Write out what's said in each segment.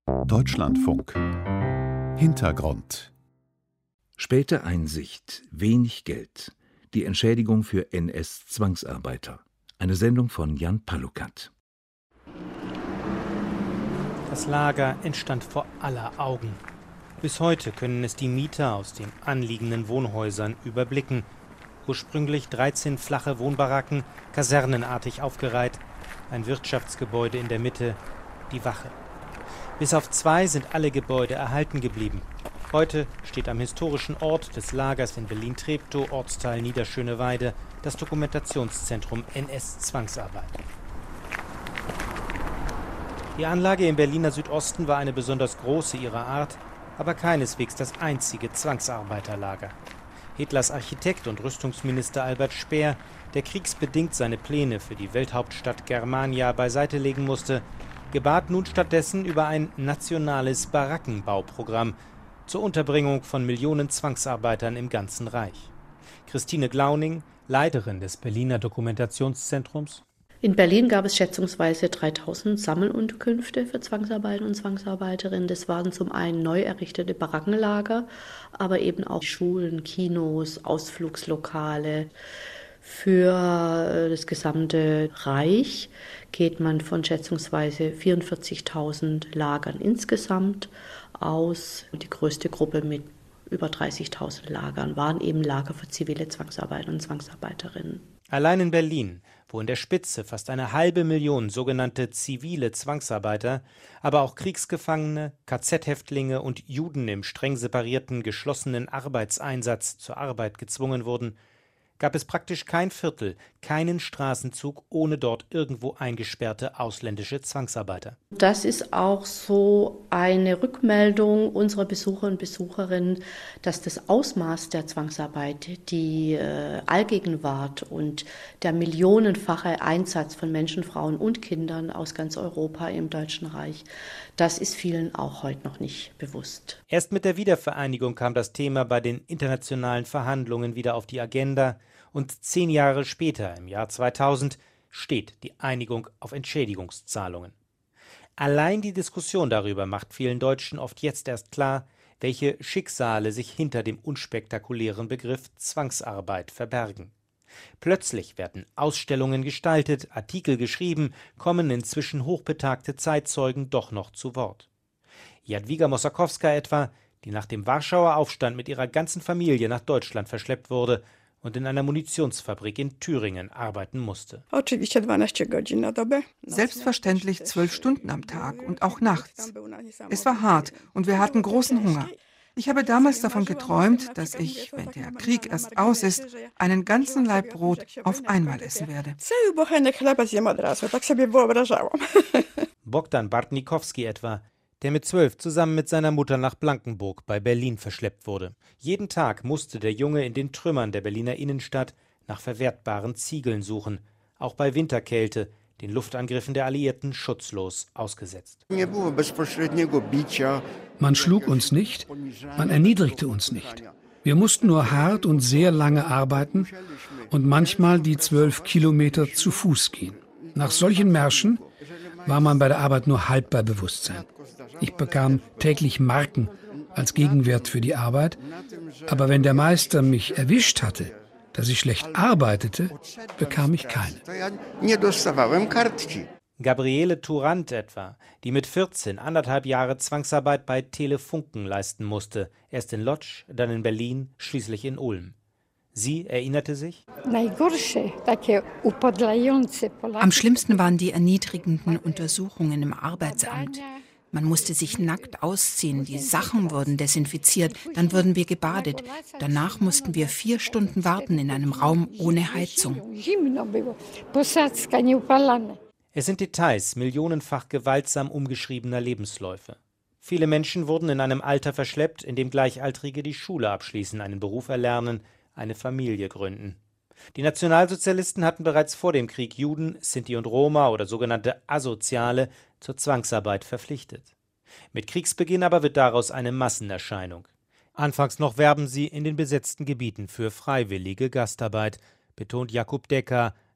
Deutschlandfunk Hintergrund. Späte Einsicht, wenig Geld. Die Entschädigung für NS-Zwangsarbeiter. Eine Sendung von Jan Palukat. Das Lager entstand vor aller Augen. Bis heute können es die Mieter aus den anliegenden Wohnhäusern überblicken. Ursprünglich 13 flache Wohnbaracken, kasernenartig aufgereiht. Ein Wirtschaftsgebäude in der Mitte, die Wache. Bis auf 2 sind alle Gebäude erhalten geblieben. Heute steht am historischen Ort des Lagers in Berlin-Treptow, Ortsteil Niederschöneweide, das Dokumentationszentrum NS-Zwangsarbeit. Die Anlage im Berliner Südosten war eine besonders große ihrer Art, aber keineswegs das einzige Zwangsarbeiterlager. Hitlers Architekt und Rüstungsminister Albert Speer, der kriegsbedingt seine Pläne für die Welthauptstadt Germania beiseite legen musste, gebat nun stattdessen über ein nationales Barackenbauprogramm zur Unterbringung von Millionen Zwangsarbeitern im ganzen Reich. Christine Glauning, Leiterin des Berliner Dokumentationszentrums: In Berlin gab es schätzungsweise 3000 Sammelunterkünfte für Zwangsarbeiter und Zwangsarbeiterinnen. Das waren zum einen neu errichtete Barackenlager, aber eben auch Schulen, Kinos, Ausflugslokale. Für das gesamte Reich geht man von schätzungsweise 44.000 Lagern insgesamt aus. Die größte Gruppe mit über 30.000 Lagern waren eben Lager für zivile Zwangsarbeiter und Zwangsarbeiterinnen. Allein in Berlin, wo in der Spitze fast 500.000 sogenannte zivile Zwangsarbeiter, aber auch Kriegsgefangene, KZ-Häftlinge und Juden im streng separierten, geschlossenen Arbeitseinsatz zur Arbeit gezwungen wurden, gab es praktisch kein Viertel, keinen Straßenzug ohne dort irgendwo eingesperrte ausländische Zwangsarbeiter. Das ist auch so eine Rückmeldung unserer Besucher und Besucherinnen, dass das Ausmaß der Zwangsarbeit, die Allgegenwart und der millionenfache Einsatz von Menschen, Frauen und Kindern aus ganz Europa im Deutschen Reich, das ist vielen auch heute noch nicht bewusst. Erst mit der Wiedervereinigung kam das Thema bei den internationalen Verhandlungen wieder auf die Agenda. Und 10 Jahre später, im Jahr 2000, steht die Einigung auf Entschädigungszahlungen. Allein die Diskussion darüber macht vielen Deutschen oft jetzt erst klar, welche Schicksale sich hinter dem unspektakulären Begriff Zwangsarbeit verbergen. Plötzlich werden Ausstellungen gestaltet, Artikel geschrieben, kommen inzwischen hochbetagte Zeitzeugen doch noch zu Wort. Jadwiga Mossakowska etwa, die nach dem Warschauer Aufstand mit ihrer ganzen Familie nach Deutschland verschleppt wurde und in einer Munitionsfabrik in Thüringen arbeiten musste. Selbstverständlich 12 Stunden am Tag und auch nachts. Es war hart und wir hatten großen Hunger. Ich habe damals davon geträumt, dass ich, wenn der Krieg erst aus ist, einen ganzen Laib Brot auf einmal essen werde. Bogdan Bartnikowski etwa, der mit 12 zusammen mit seiner Mutter nach Blankenburg bei Berlin verschleppt wurde. Jeden Tag musste der Junge in den Trümmern der Berliner Innenstadt nach verwertbaren Ziegeln suchen, auch bei Winterkälte, den Luftangriffen der Alliierten schutzlos ausgesetzt. Man schlug uns nicht, man erniedrigte uns nicht. Wir mussten nur hart und sehr lange arbeiten und manchmal die 12 Kilometer zu Fuß gehen. Nach solchen Märschen war man bei der Arbeit nur halb bei Bewusstsein. Ich bekam täglich Marken als Gegenwert für die Arbeit, aber wenn der Meister mich erwischt hatte, dass ich schlecht arbeitete, bekam ich keine. Gabriele Turant etwa, die mit 14 anderthalb Jahre Zwangsarbeit bei Telefunken leisten musste, erst in Lodz, dann in Berlin, schließlich in Ulm. Sie erinnerte sich: Am schlimmsten waren die erniedrigenden Untersuchungen im Arbeitsamt. Man musste sich nackt ausziehen, die Sachen wurden desinfiziert, dann wurden wir gebadet. Danach mussten wir 4 Stunden warten in einem Raum ohne Heizung. Es sind Details millionenfach gewaltsam umgeschriebener Lebensläufe. Viele Menschen wurden in einem Alter verschleppt, in dem Gleichaltrige die Schule abschließen, einen Beruf erlernen, eine Familie gründen. Die Nationalsozialisten hatten bereits vor dem Krieg Juden, Sinti und Roma oder sogenannte Asoziale zur Zwangsarbeit verpflichtet. Mit Kriegsbeginn aber wird daraus eine Massenerscheinung. Anfangs noch werben sie in den besetzten Gebieten für freiwillige Gastarbeit, betont Jakub Decker,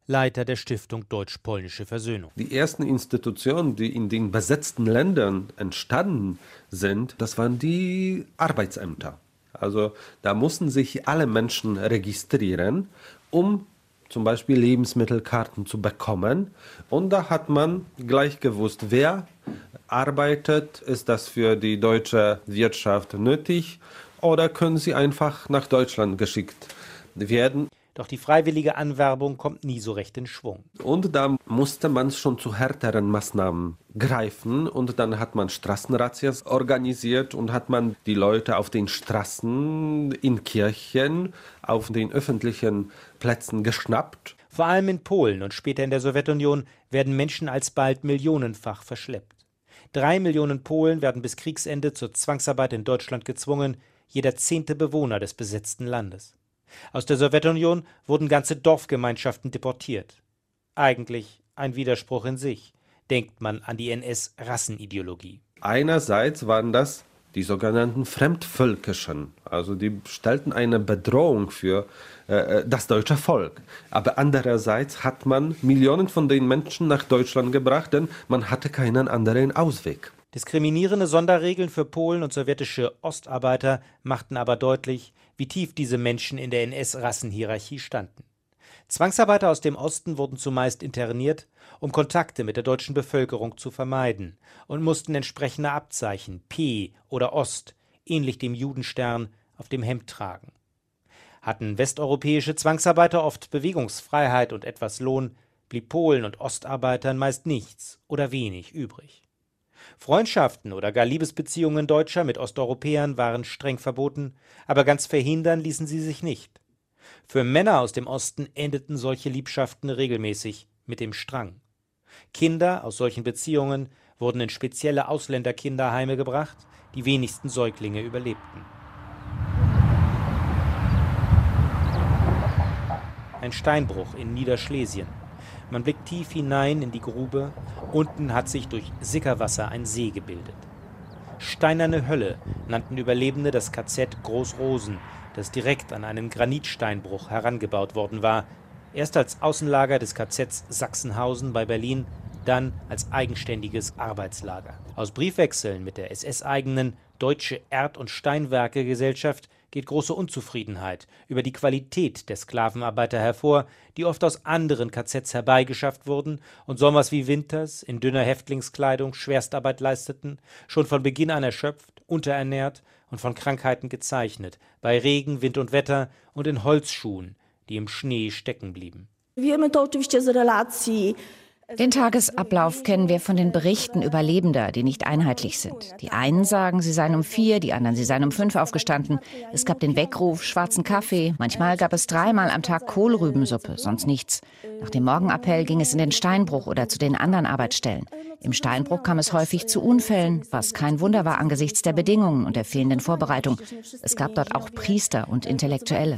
Leiter der Stiftung Deutsch-Polnische Versöhnung. Die ersten Institutionen, die in den besetzten Ländern entstanden sind, das waren die Arbeitsämter. Also da mussten sich alle Menschen registrieren, um zum Beispiel Lebensmittelkarten zu bekommen. Und da hat man gleich gewusst, wer arbeitet, ist das für die deutsche Wirtschaft nötig oder können sie einfach nach Deutschland geschickt werden. Doch die freiwillige Anwerbung kommt nie so recht in Schwung. Und da musste man schon zu härteren Maßnahmen greifen und dann hat man Straßenrazzias organisiert und hat man die Leute auf den Straßen, in Kirchen, auf den öffentlichen Plätzen geschnappt. Vor allem in Polen und später in der Sowjetunion werden Menschen alsbald millionenfach verschleppt. 3 Millionen Polen werden bis Kriegsende zur Zwangsarbeit in Deutschland gezwungen, jeder 10. Bewohner des besetzten Landes. Aus der Sowjetunion wurden ganze Dorfgemeinschaften deportiert. Eigentlich ein Widerspruch in sich, denkt man an die NS-Rassenideologie. Einerseits waren das die sogenannten Fremdvölkischen, also die stellten eine Bedrohung für das deutsche Volk. Aber andererseits hat man Millionen von den Menschen nach Deutschland gebracht, denn man hatte keinen anderen Ausweg. Diskriminierende Sonderregeln für Polen und sowjetische Ostarbeiter machten aber deutlich, wie tief diese Menschen in der NS-Rassenhierarchie standen. Zwangsarbeiter aus dem Osten wurden zumeist interniert, um Kontakte mit der deutschen Bevölkerung zu vermeiden und mussten entsprechende Abzeichen P oder Ost, ähnlich dem Judenstern, auf dem Hemd tragen. Hatten westeuropäische Zwangsarbeiter oft Bewegungsfreiheit und etwas Lohn, blieb Polen und Ostarbeitern meist nichts oder wenig übrig. Freundschaften oder gar Liebesbeziehungen Deutscher mit Osteuropäern waren streng verboten, aber ganz verhindern ließen sie sich nicht. Für Männer aus dem Osten endeten solche Liebschaften regelmäßig mit dem Strang. Kinder aus solchen Beziehungen wurden in spezielle Ausländerkinderheime gebracht, die wenigsten Säuglinge überlebten. Ein Steinbruch in Niederschlesien. Man blickt tief hinein in die Grube, unten hat sich durch Sickerwasser ein See gebildet. Steinerne Hölle nannten Überlebende das KZ Großrosen, das direkt an einen Granitsteinbruch herangebaut worden war, erst als Außenlager des KZs Sachsenhausen bei Berlin, dann als eigenständiges Arbeitslager. Aus Briefwechseln mit der SS-eigenen Deutsche Erd- und Steinwerke-Gesellschaft geht große Unzufriedenheit über die Qualität der Sklavenarbeiter hervor, die oft aus anderen KZs herbeigeschafft wurden und Sommers wie Winters in dünner Häftlingskleidung Schwerstarbeit leisteten, schon von Beginn an erschöpft, unterernährt und von Krankheiten gezeichnet, bei Regen, Wind und Wetter und in Holzschuhen, die im Schnee stecken blieben. Den Tagesablauf kennen wir von den Berichten Überlebender, die nicht einheitlich sind. Die einen sagen, sie seien um 4, die anderen, sie seien um 5 aufgestanden. Es gab den Weckruf, schwarzen Kaffee. Manchmal gab es 3-mal am Tag Kohlrübensuppe, sonst nichts. Nach dem Morgenappell ging es in den Steinbruch oder zu den anderen Arbeitsstellen. Im Steinbruch kam es häufig zu Unfällen, was kein Wunder war angesichts der Bedingungen und der fehlenden Vorbereitung. Es gab dort auch Priester und Intellektuelle.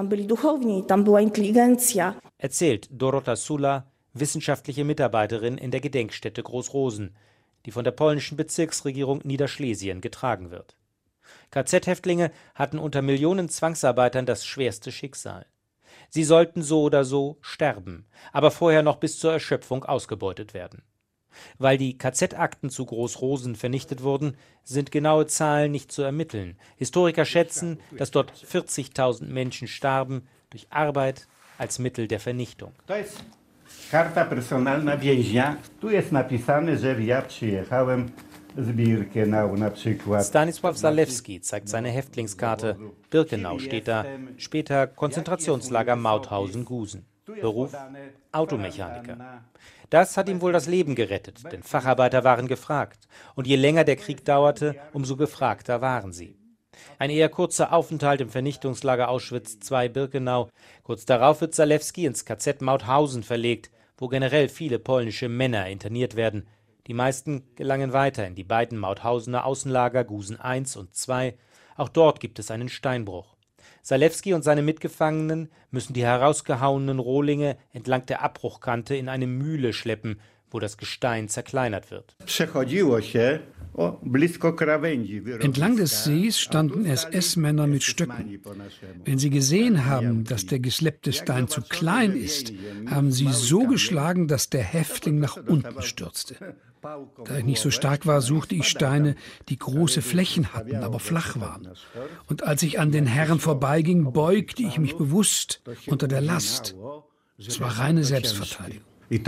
Erzählt Dorota Sula, wissenschaftliche Mitarbeiterin in der Gedenkstätte Großrosen, die von der polnischen Bezirksregierung Niederschlesien getragen wird. KZ-Häftlinge hatten unter Millionen Zwangsarbeitern das schwerste Schicksal. Sie sollten so oder so sterben, aber vorher noch bis zur Erschöpfung ausgebeutet werden. Weil die KZ-Akten zu Großrosen vernichtet wurden, sind genaue Zahlen nicht zu ermitteln. Historiker schätzen, dass dort 40.000 Menschen starben durch Arbeit als Mittel der Vernichtung. Karta personalna więźnia. Tu jest napisane, że ja przyjechałem z Birkenau na przykład. Stanisław Zalewski zeigt seine Häftlingskarte. Birkenau steht da, später Konzentrationslager Mauthausen-Gusen. Beruf Automechaniker. Das hat ihm wohl das Leben gerettet, denn Facharbeiter waren gefragt. Und je länger der Krieg dauerte, umso gefragter waren sie. Ein eher kurzer Aufenthalt im Vernichtungslager Auschwitz II Birkenau. Kurz darauf wird Zalewski ins KZ Mauthausen verlegt, wo generell viele polnische Männer interniert werden. Die meisten gelangen weiter in die beiden Mauthausener Außenlager Gusen I und II. Auch dort gibt es einen Steinbruch. Zalewski und seine Mitgefangenen müssen die herausgehauenen Rohlinge entlang der Abbruchkante in eine Mühle schleppen, wo das Gestein zerkleinert wird. Entlang des Sees standen SS-Männer mit Stöcken. Wenn sie gesehen haben, dass der geschleppte Stein zu klein ist, haben sie so geschlagen, dass der Häftling nach unten stürzte. Da ich nicht so stark war, suchte ich Steine, die große Flächen hatten, aber flach waren. Und als ich an den Herren vorbeiging, beugte ich mich bewusst unter der Last. Es war reine Selbstverteidigung.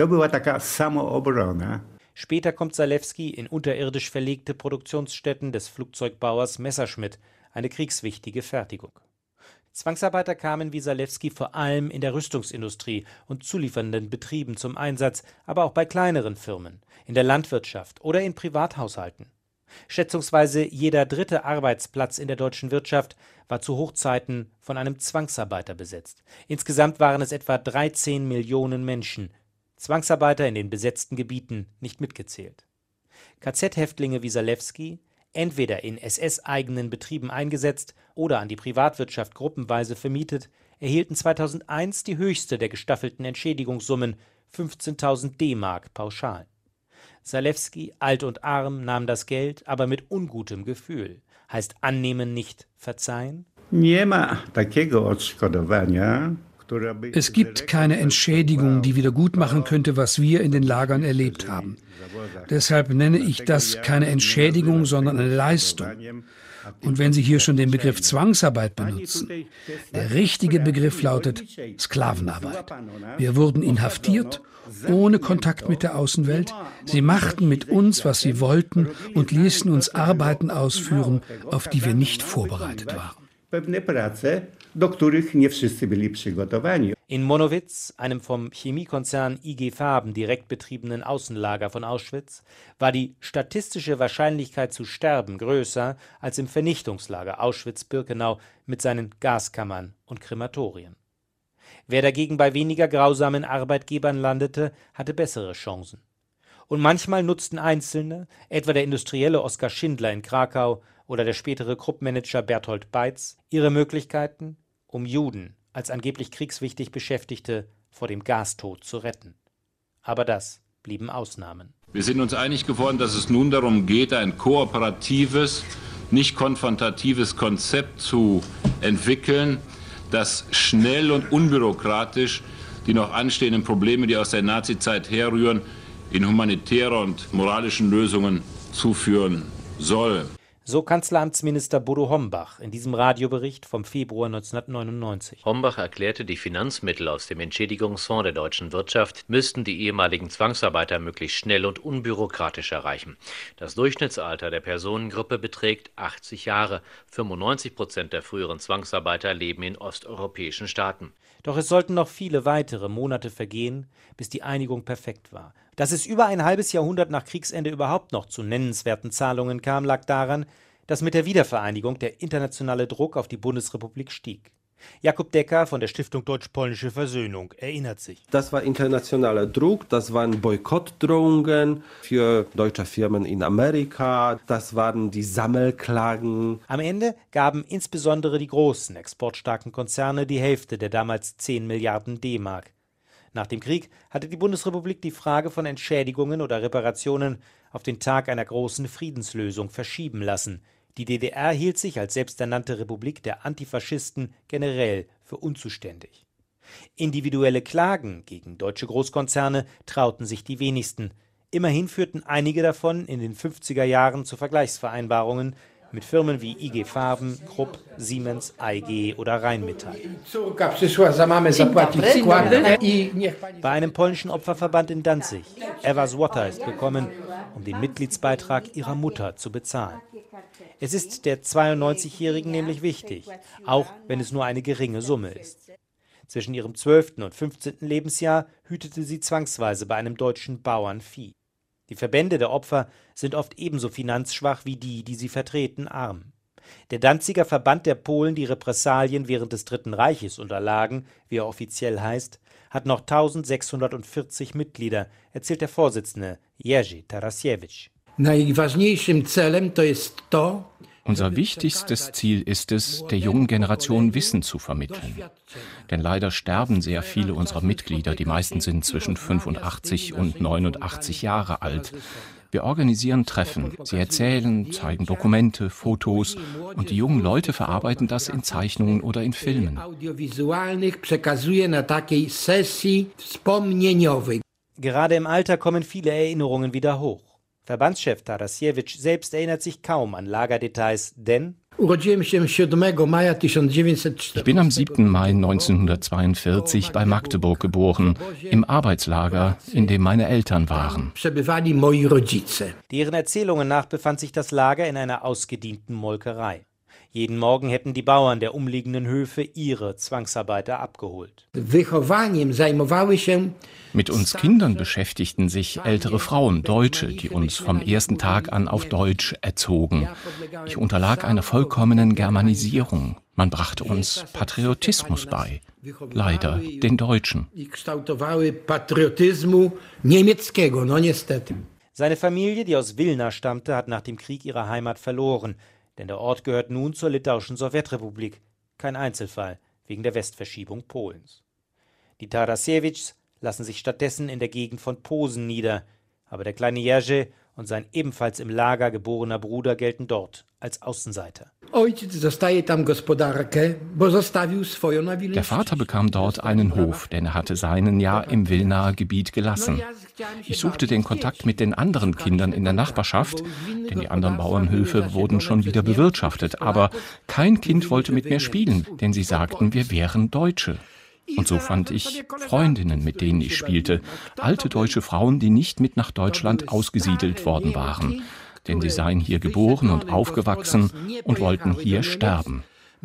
Später kommt Zalewski in unterirdisch verlegte Produktionsstätten des Flugzeugbauers Messerschmitt, eine kriegswichtige Fertigung. Zwangsarbeiter kamen wie Zalewski vor allem in der Rüstungsindustrie und zuliefernden Betrieben zum Einsatz, aber auch bei kleineren Firmen, in der Landwirtschaft oder in Privathaushalten. Schätzungsweise jeder dritte Arbeitsplatz in der deutschen Wirtschaft war zu Hochzeiten von einem Zwangsarbeiter besetzt. Insgesamt waren es etwa 13 Millionen Menschen, Zwangsarbeiter in den besetzten Gebieten nicht mitgezählt. KZ-Häftlinge wie Zalewski, entweder in SS-eigenen Betrieben eingesetzt oder an die Privatwirtschaft gruppenweise vermietet, erhielten 2001 die höchste der gestaffelten Entschädigungssummen, 15.000 D-Mark pauschal. Zalewski, alt und arm, nahm das Geld, aber mit ungutem Gefühl. Heißt annehmen nicht verzeihen? Es gibt keine Entschädigung, die wieder gut machen könnte, was wir in den Lagern erlebt haben. Deshalb nenne ich das keine Entschädigung, sondern eine Leistung. Und wenn Sie hier schon den Begriff Zwangsarbeit benutzen, der richtige Begriff lautet Sklavenarbeit. Wir wurden inhaftiert, ohne Kontakt mit der Außenwelt. Sie machten mit uns, was sie wollten und ließen uns Arbeiten ausführen, auf die wir nicht vorbereitet waren. In Monowitz, einem vom Chemiekonzern IG Farben direkt betriebenen Außenlager von Auschwitz, war die statistische Wahrscheinlichkeit zu sterben größer als im Vernichtungslager Auschwitz-Birkenau mit seinen Gaskammern und Krematorien. Wer dagegen bei weniger grausamen Arbeitgebern landete, hatte bessere Chancen. Und manchmal nutzten Einzelne, etwa der Industrielle Oskar Schindler in Krakau oder der spätere Krupp-Manager Berthold Beitz, ihre Möglichkeiten, um Juden als angeblich kriegswichtig Beschäftigte vor dem Gastod zu retten. Aber das blieben Ausnahmen. Wir sind uns einig geworden, dass es nun darum geht, ein kooperatives, nicht konfrontatives Konzept zu entwickeln, das schnell und unbürokratisch die noch anstehenden Probleme, die aus der Nazizeit herrühren, in humanitäre und moralischen Lösungen zuführen soll. So Kanzleramtsminister Bodo Hombach in diesem Radiobericht vom Februar 1999. Hombach erklärte, die Finanzmittel aus dem Entschädigungsfonds der deutschen Wirtschaft müssten die ehemaligen Zwangsarbeiter möglichst schnell und unbürokratisch erreichen. Das Durchschnittsalter der Personengruppe beträgt 80 Jahre. 95% der früheren Zwangsarbeiter leben in osteuropäischen Staaten. Doch es sollten noch viele weitere Monate vergehen, bis die Einigung perfekt war. Dass es über ein halbes Jahrhundert nach Kriegsende überhaupt noch zu nennenswerten Zahlungen kam, lag daran, dass mit der Wiedervereinigung der internationale Druck auf die Bundesrepublik stieg. Jakob Decker von der Stiftung Deutsch-Polnische Versöhnung erinnert sich. Das war internationaler Druck, das waren Boykottdrohungen für deutsche Firmen in Amerika, das waren die Sammelklagen. Am Ende gaben insbesondere die großen, exportstarken Konzerne die Hälfte der damals 10 Milliarden D-Mark. Nach dem Krieg hatte die Bundesrepublik die Frage von Entschädigungen oder Reparationen auf den Tag einer großen Friedenslösung verschieben lassen. Die DDR hielt sich als selbsternannte Republik der Antifaschisten generell für unzuständig. Individuelle Klagen gegen deutsche Großkonzerne trauten sich die wenigsten. Immerhin führten einige davon in den 50er Jahren zu Vergleichsvereinbarungen mit Firmen wie IG Farben, Krupp, Siemens, AEG oder Rheinmetall. Bei einem polnischen Opferverband in Danzig, Ewa Złota, ist gekommen, um den Mitgliedsbeitrag ihrer Mutter zu bezahlen. Es ist der 92-Jährigen nämlich wichtig, auch wenn es nur eine geringe Summe ist. Zwischen ihrem 12. und 15. Lebensjahr hütete sie zwangsweise bei einem deutschen Bauern Vieh. Die Verbände der Opfer sind oft ebenso finanzschwach wie die, die sie vertreten, arm. Der Danziger Verband der Polen, die Repressalien während des Dritten Reiches unterlagen, wie er offiziell heißt, hat noch 1640 Mitglieder, erzählt der Vorsitzende Jerzy Tarasiewicz. Unser wichtigstes Ziel ist es, der jungen Generation Wissen zu vermitteln. Denn leider sterben sehr viele unserer Mitglieder, die meisten sind zwischen 85 und 89 Jahre alt. Wir organisieren Treffen, sie erzählen, zeigen Dokumente, Fotos und die jungen Leute verarbeiten das in Zeichnungen oder in Filmen. Gerade im Alter kommen viele Erinnerungen wieder hoch. Verbandschef Tarasiewicz selbst erinnert sich kaum an Lagerdetails, denn ich bin am 7. Mai 1942 bei Magdeburg geboren, im Arbeitslager, in dem meine Eltern waren. Deren Erzählungen nach befand sich das Lager in einer ausgedienten Molkerei. Jeden Morgen hätten die Bauern der umliegenden Höfe ihre Zwangsarbeiter abgeholt. Mit uns Kindern beschäftigten sich ältere Frauen, Deutsche, die uns vom ersten Tag an auf Deutsch erzogen. Ich unterlag einer vollkommenen Germanisierung. Man brachte uns Patriotismus bei. Leider den Deutschen. Seine Familie, die aus Wilna stammte, hat nach dem Krieg ihre Heimat verloren. Denn der Ort gehört nun zur litauischen Sowjetrepublik. Kein Einzelfall, wegen der Westverschiebung Polens. Die Tarasiewicz lassen sich stattdessen in der Gegend von Posen nieder. Aber der kleine Jerzy und sein ebenfalls im Lager geborener Bruder gelten dort als Außenseiter. Der Vater bekam dort einen Hof, denn er hatte seinen ja im Wilnaer Gebiet gelassen. Ich suchte den Kontakt mit den anderen Kindern in der Nachbarschaft, denn die anderen Bauernhöfe wurden schon wieder bewirtschaftet. Aber kein Kind wollte mit mir spielen, denn sie sagten, wir wären Deutsche. Und so fand ich Freundinnen, mit denen ich spielte. Alte deutsche Frauen, die nicht mit nach Deutschland ausgesiedelt worden waren. Denn sie seien hier geboren und aufgewachsen und wollten hier sterben.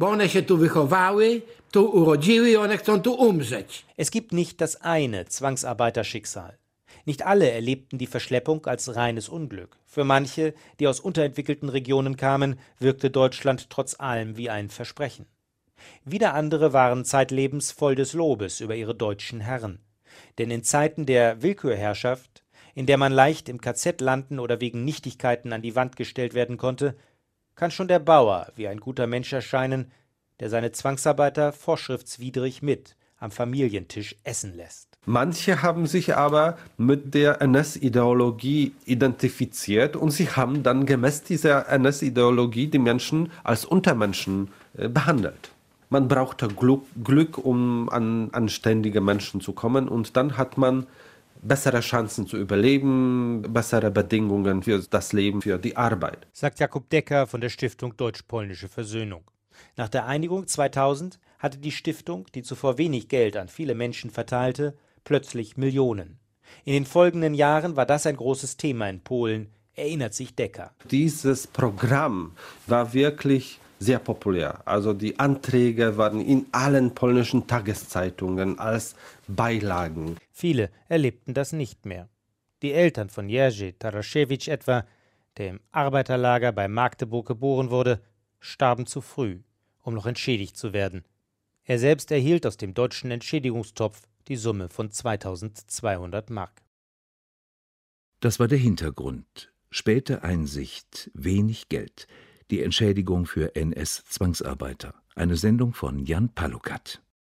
Es gibt nicht das eine Zwangsarbeiterschicksal. Nicht alle erlebten die Verschleppung als reines Unglück. Für manche, die aus unterentwickelten Regionen kamen, wirkte Deutschland trotz allem wie ein Versprechen. Wieder andere waren zeitlebens voll des Lobes über ihre deutschen Herren. Denn in Zeiten der Willkürherrschaft, in der man leicht im KZ landen oder wegen Nichtigkeiten an die Wand gestellt werden konnte, kann schon der Bauer wie ein guter Mensch erscheinen, der seine Zwangsarbeiter vorschriftswidrig mit am Familientisch essen lässt. Manche haben sich aber mit der NS-Ideologie identifiziert und sie haben dann gemäß dieser NS-Ideologie die Menschen als Untermenschen behandelt. Man brauchte Glück, um an anständige Menschen zu kommen, und dann hat man bessere Chancen zu überleben, bessere Bedingungen für das Leben, für die Arbeit. Sagt Jakub Decker von der Stiftung Deutsch-Polnische Versöhnung. Nach der Einigung 2000 hatte die Stiftung, die zuvor wenig Geld an viele Menschen verteilte, plötzlich Millionen. In den folgenden Jahren war das ein großes Thema in Polen, erinnert sich Decker. Dieses Programm war wirklich sehr populär. Also die Anträge waren in allen polnischen Tageszeitungen als Beilagen. Viele erlebten das nicht mehr. Die Eltern von Jerzy Tarasiewicz etwa, der im Arbeiterlager bei Magdeburg geboren wurde, starben zu früh, um noch entschädigt zu werden. Er selbst erhielt aus dem deutschen Entschädigungstopf die Summe von 2.200 Mark. Das war der Hintergrund. Späte Einsicht, wenig Geld. Die Entschädigung für NS-Zwangsarbeiter. Eine Sendung von Jan Palukat.